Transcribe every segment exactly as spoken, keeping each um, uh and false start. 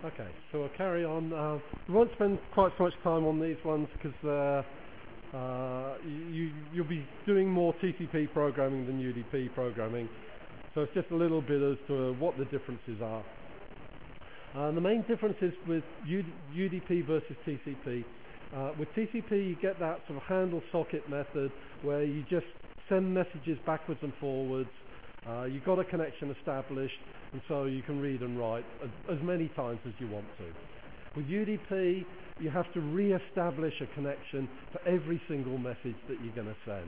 Okay, so I'll carry on. Uh, we won't spend quite so much time on these ones because uh, uh, you, you'll be doing more T C P programming than U D P programming. So it's just a little bit as to what the differences are. Uh, the main differences with U D P versus T C P. Uh, with T C P you get that sort of handle socket method where you just send messages backwards and forwards. Uh, you've got a connection established, and so you can read and write as, as many times as you want to. With U D P, you have to re-establish a connection for every single message that you're going to send.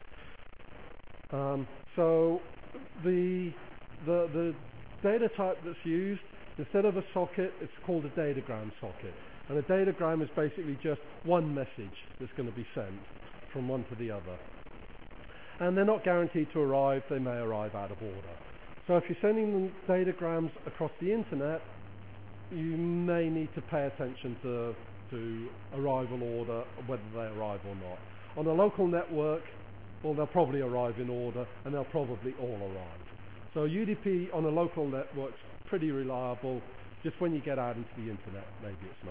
Um, so the, the, the data type that's used, instead of a socket, it's called a datagram socket. And a datagram is basically just one message that's going to be sent from one to the other. And they're not guaranteed to arrive, they may arrive out of order. So if you're sending them datagrams across the internet, you may need to pay attention to, to arrival order, whether they arrive or not. On a local network, well, they'll probably arrive in order, and they'll probably all arrive. So U D P on a local network's pretty reliable. Just when you get out into the internet, maybe it's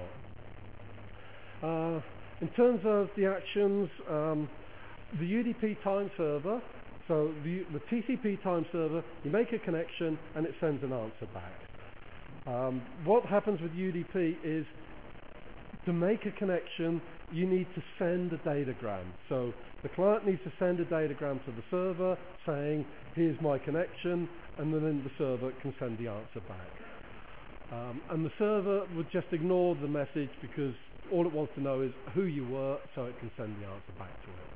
not. Uh, in terms of the actions, um, the U D P time server, so the, the T C P time server, you make a connection and it sends an answer back. Um, what happens with U D P is, to make a connection, you need to send a datagram. So the client needs to send a datagram to the server saying, here's my connection, and then the server can send the answer back. Um, and the server would just ignore the message because all it wants to know is who you were, so it can send the answer back to it.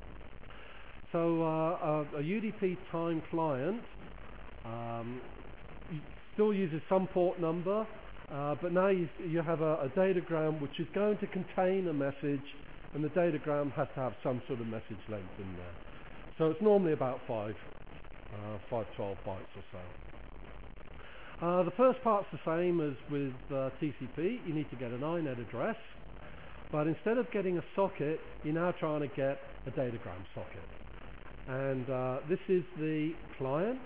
So uh, a, a U D P time client um, still uses some port number, uh, but now you, you have a, a datagram which is going to contain a message, and the datagram has to have some sort of message length in there. So it's normally about five, uh, five twelve bytes or so. Uh, the first part's the same as with uh, T C P. You need to get an I net address, but instead of getting a socket, you're now trying to get a datagram socket. And uh, this is the client.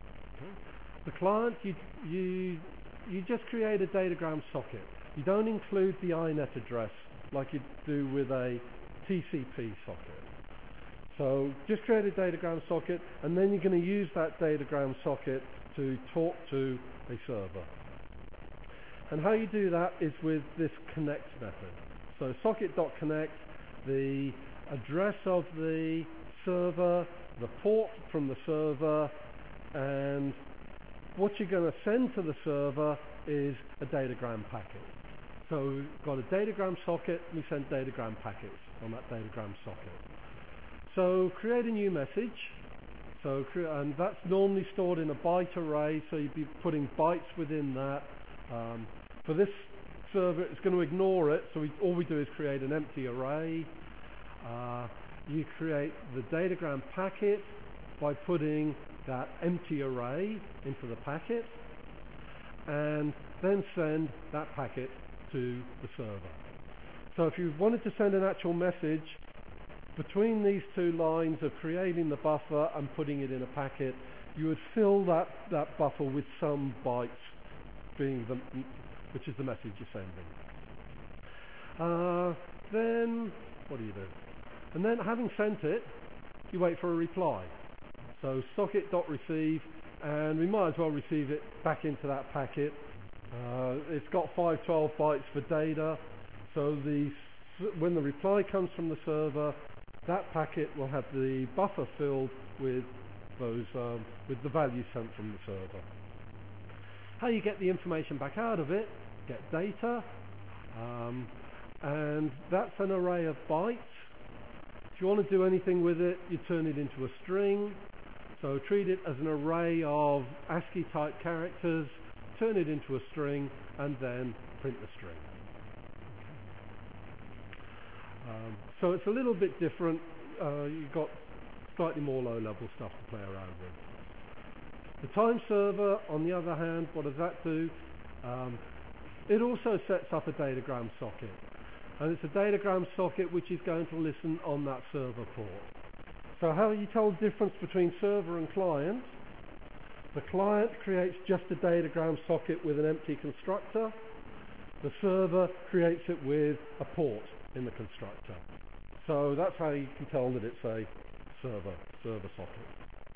The client, you, you, you just create a datagram socket. You don't include the I net address like you do with a T C P socket. So just create a datagram socket, and then you're going to use that datagram socket to talk to a server. And how you do that is with this connect method. So socket.connect, the address of the server, the port from the server, and what you're going to send to the server is a datagram packet. So we've got a datagram socket, we send datagram packets on that datagram socket. So create a new message, so and that's normally stored in a byte array, so you'd be putting bytes within that. Um, for this server, it's going to ignore it, so we, all we do is create an empty array. Uh, you create the datagram packet by putting that empty array into the packet, and then send that packet to the server. So if you wanted to send an actual message, between these two lines of creating the buffer and putting it in a packet, you would fill that, that buffer with some bytes, being the, which is the message you're sending. Uh, then, what do you do? And then, having sent it, you wait for a reply. So socket.receive, and we might as well receive it back into that packet. Uh, it's got five twelve bytes for data, so the, when the reply comes from the server, that packet will have the buffer filled with those um, with the value sent from the server. How you get the information back out of it? Get data, um, and that's an array of bytes. If you want to do anything with it, you turn it into a string. So treat it as an array of ASCII type characters, turn it into a string, and then print the string. Um, so it's a little bit different. Uh, you've got slightly more low-level stuff to play around with. The time server, on the other hand, what does that do? Um, it also sets up a datagram socket. And it's a datagram socket which is going to listen on that server port. So how you tell the difference between server and client? The client creates just a datagram socket with an empty constructor. The server creates it with a port in the constructor. So that's how you can tell that it's a server, server socket.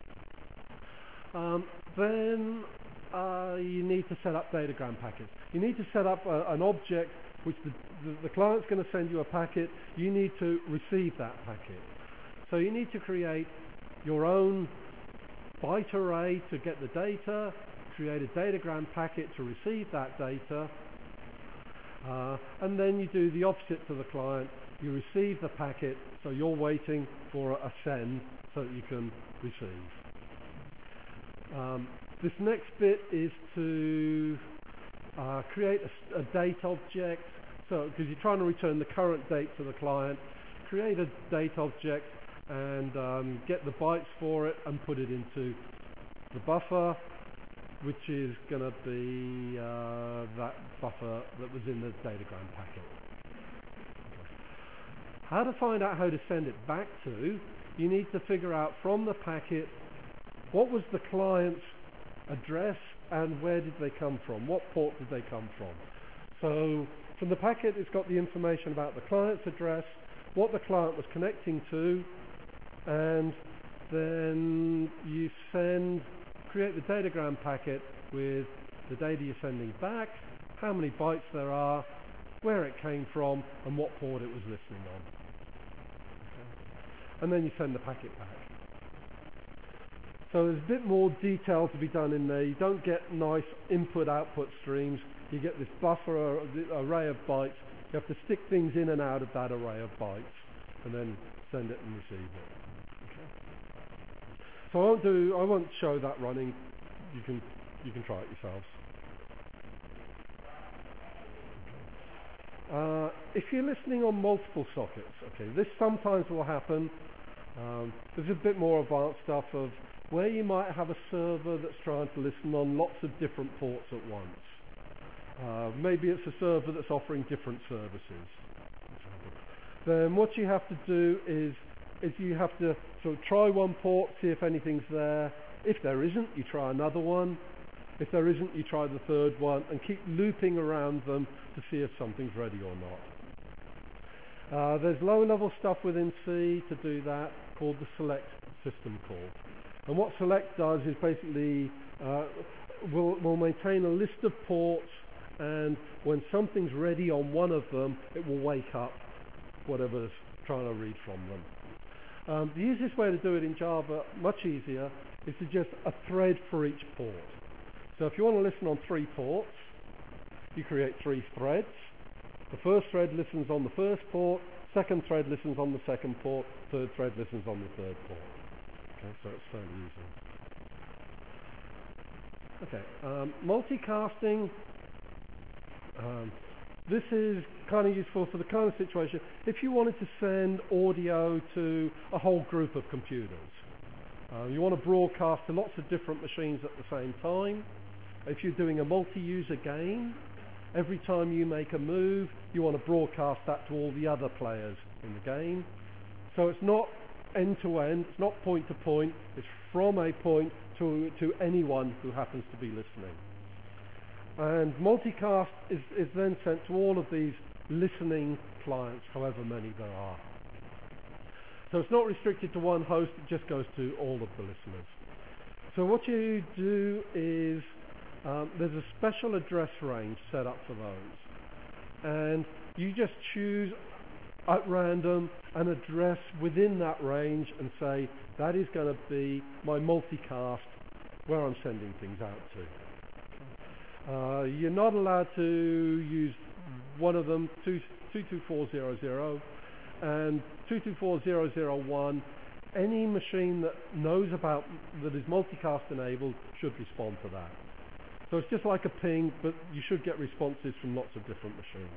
Um, then uh, you need to set up datagram packets. You need to set up a, an object which the, the, the client's going to send you a packet. You need to receive that packet. So you need to create your own byte array to get the data, create a datagram packet to receive that data, uh, and then you do the opposite to the client. You receive the packet, so you're waiting for a send so that you can receive. Um, this next bit is to uh, create a, a date object, so because you're trying to return the current date to the client, create a date object and um, get the bytes for it and put it into the buffer, which is going to be uh, that buffer that was in the datagram packet. How to find out how to send it back to, you need to figure out from the packet what was the client's address and where did they come from, what port did they come from. So from the packet it's got the information about the client's address, what the client was connecting to, and then you send, create the datagram packet with the data you're sending back, how many bytes there are, where it came from, and what port it was listening on. Okay. And then you send the packet back. So there's a bit more detail to be done in there. You don't get nice input-output streams. You get this buffer or array of bytes. You have to stick things in and out of that array of bytes, and then send it and receive it. So I won't do. I won't show that running. You can you can try it yourselves. Uh, if you're listening on multiple sockets, okay, this sometimes will happen. Um, there's a bit more advanced stuff of where you might have a server that's trying to listen on lots of different ports at once. Uh, maybe it's a server that's offering different services. Then what you have to do is is you have to sort of try one port, see if anything's there. If there isn't, you try another one. If there isn't, you try the third one, and keep looping around them to see if something's ready or not. Uh, there's low-level stuff within C to do that called the select system call. And what select does is basically uh, will will maintain a list of ports, and when something's ready on one of them, it will wake up whatever's trying to read from them. Um, the easiest way to do it in Java, much easier, is to just a thread for each port. So if you want to listen on three ports, you create three threads. The first thread listens on the first port, second thread listens on the second port, third thread listens on the third port. Okay, so it's fairly easy. Okay, um, multicasting. Um, This is kind of useful for the kind of situation if you wanted to send audio to a whole group of computers. Uh, you want to broadcast to lots of different machines at the same time. If you're doing a multi-user game, every time you make a move, you want to broadcast that to all the other players in the game. So it's not end-to-end, it's not point-to-point, it's from a point to, to anyone who happens to be listening. And multicast is, is then sent to all of these listening clients, however many there are. So it's not restricted to one host, it just goes to all of the listeners. So what you do is, um, there's a special address range set up for those. And you just choose at random an address within that range and say, that is going to be my multicast where I'm sending things out to. Uh, you're not allowed to use one of them, two two four zero zero and two two four zero zero one. Any machine that knows about, that is multicast enabled, should respond to that. So it's just like a ping, but you should get responses from lots of different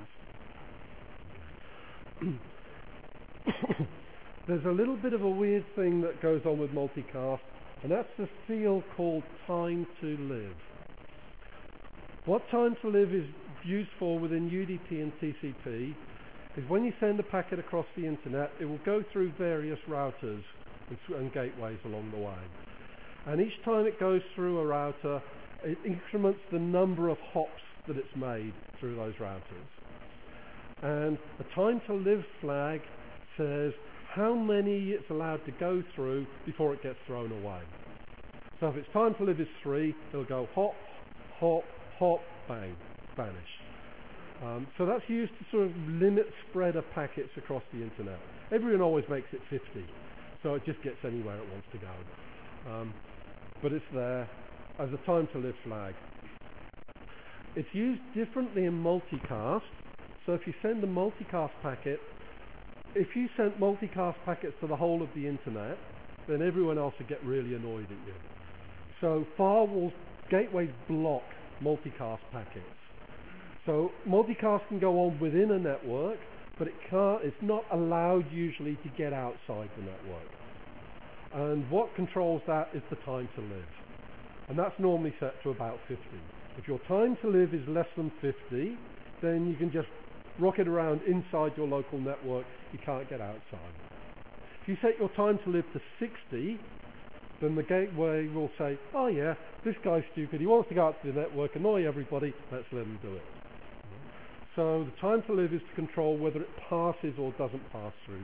machines. There's a little bit of a weird thing that goes on with multicast, and that's the field called time to live. What time to live is used for within U D P and T C P is when you send a packet across the internet, it will go through various routers and gateways along the way. And each time it goes through a router, it increments the number of hops that it's made through those routers. And the time to live flag says how many it's allowed to go through before it gets thrown away. So if its time to live is three, it'll go hop, hop, hop, bang, vanish. Um, so that's used to sort of limit spread of packets across the internet. Everyone always makes it fifty, so it just gets anywhere it wants to go. Um, but it's there as a time to live flag. It's used differently in multicast. So if you send a multicast packet, if you sent multicast packets to the whole of the internet, then everyone else would get really annoyed at you. So firewalls, gateways block multicast packets. So multicast can go on within a network, but it can't, it's not allowed usually to get outside the network. And what controls that is the time to live. And that's normally set to about fifty. If your time to live is less than fifty, then you can just rocket around inside your local network. You can't get outside. If you set your time to live to sixty, then the gateway will say, oh yeah, this guy's stupid, he wants to go out to the network, annoy everybody, let's let him do it. So the time to live is to control whether it passes or doesn't pass through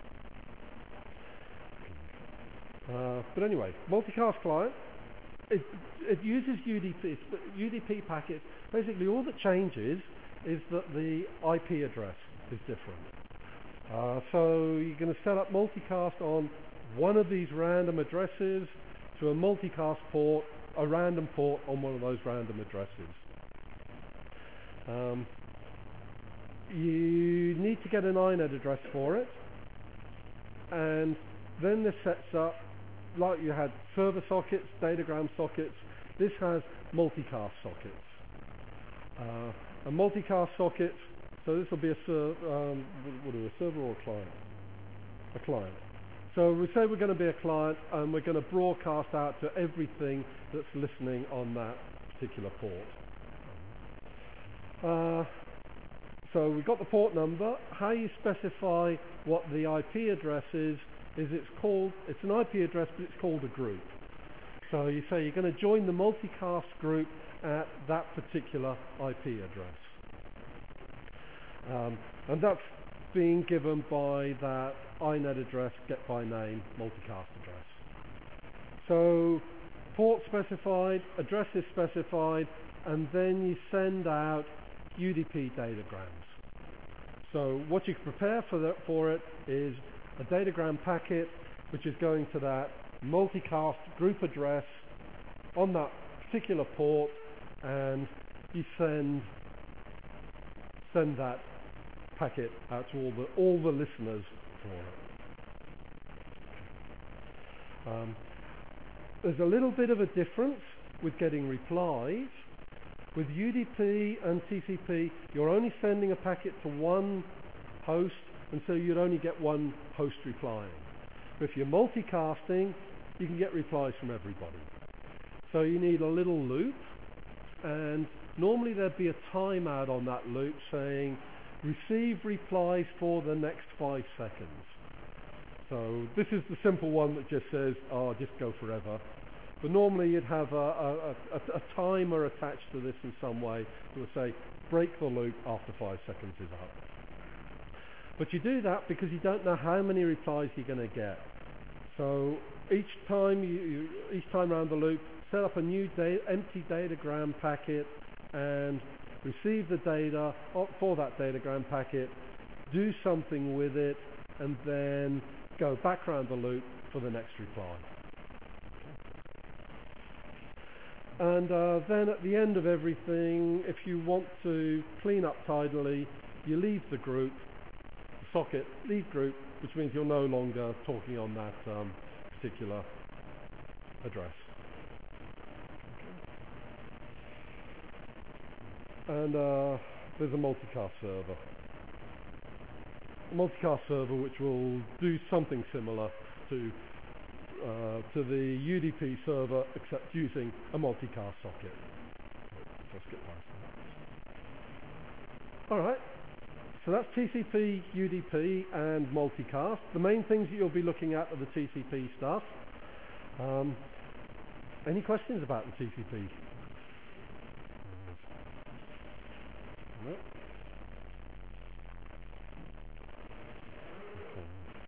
there. Uh, but anyway, multicast client, it, it uses U D P, U D P packets. Basically all that changes is that the I P address is different. Uh, so you're going to set up multicast on one of these random addresses to a multicast port, a random port on one of those random addresses. Um, you need to get an I NET address for it, and then this sets up, like you had server sockets, datagram sockets, this has multicast sockets. Uh, a multicast socket, so this will be a, ser um, what are we, a server or a client? A client. So we say we're going to be a client and we're going to broadcast out to everything that's listening on that particular port. Uh, so we've got the port number. How you specify what the I P address is, is it's called, it's an I P address, but it's called a group. So you say you're going to join the multicast group at that particular I P address. Um, and that's being given by that I NET address, get by name, multicast address. So port specified, address is specified, and then you send out U D P datagrams. So what you prepare for, the, for it is a datagram packet which is going to that multicast group address on that particular port, and you send send that packet out to all the all the listeners for it. Um, there's a little bit of a difference with getting replies. With U D P and T C P, you're only sending a packet to one host, and so you'd only get one host replying. But if you're multicasting, you can get replies from everybody. So you need a little loop, and normally there'd be a timeout on that loop saying receive replies for the next five seconds. So this is the simple one that just says, oh, just go forever. But normally you'd have a, a, a, a timer attached to this in some way that would say break the loop after five seconds is up. But you do that because you don't know how many replies you're going to get. So each time you, you each time around the loop, set up a new da empty datagram packet and receive the data for that datagram packet, do something with it, and then go back around the loop for the next reply. And uh, then at the end of everything, if you want to clean up tidily, you leave the group, the socket, leave group, which means you're no longer talking on that um, particular address. And uh, there's a multicast server. A multicast server which will do something similar to uh, to the U D P server, except using a multicast socket. Let's get past that. All right. So that's T C P, U D P, and multicast. The main things that you'll be looking at are the T C P stuff. Um, any questions about the T C P? No?